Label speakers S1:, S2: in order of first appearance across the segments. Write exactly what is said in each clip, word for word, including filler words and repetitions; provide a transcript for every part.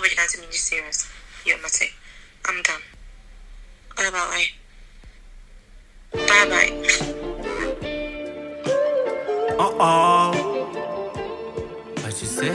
S1: already answered me this serious. You're Mate. I'm done. Bye bye. Bye bye.
S2: Uh oh. What you say?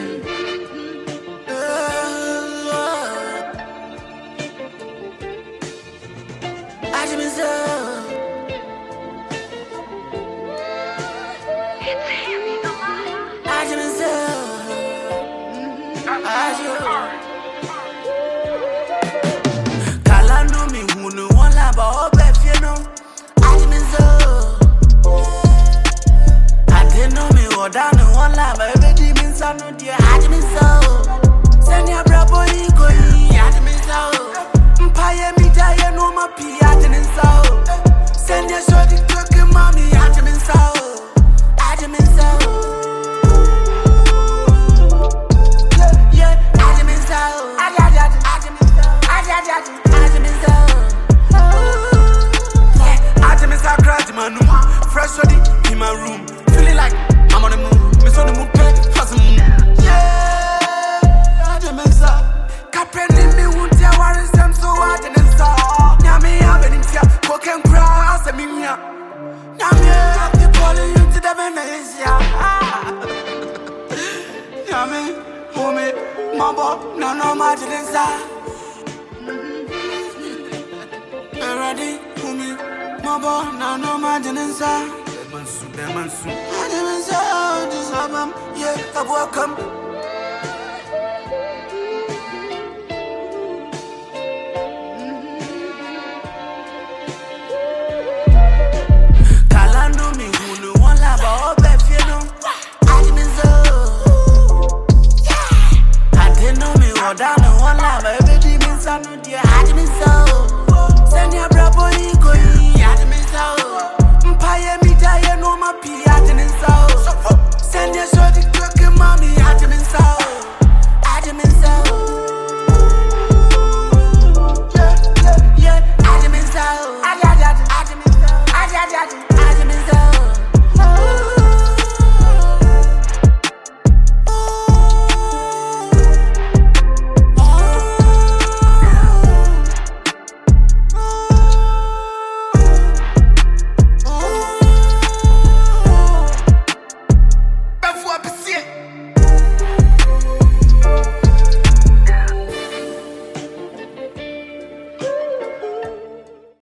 S2: Kalando mi hunu wala ba obe fieno. Ajiminzo. Adeno mi odano wala ba ebedi minsano dia. Ajiminzo. Send your brabo iko yi. Ajiminzo. Mpaye mi daye no ma pi. Ajiminzo. Send your shorty cooking mommy. Ajiminzo. Ajiminzo. Fresh ready in my room, feeling like I'm on the moon. Miss on the moon, how's the moon? Yeah, I just miss up. Captain in me, won't tell what is them, so I didn't stop. Now me, I'm in here, walk and cry, I said, me, now me, I'm calling you to the Venetia. Now me, homie, mama, no, no, my didn't stop. Ready, homie. Mama, now no maintenance. Demansu, demansu. I didn't say this album. Yeah, I'm welcome. Kalando mi hunu wala ba obe fieno. I didn't say. I didn't know me odano wala ba ebedi minsano dia. I didn't say.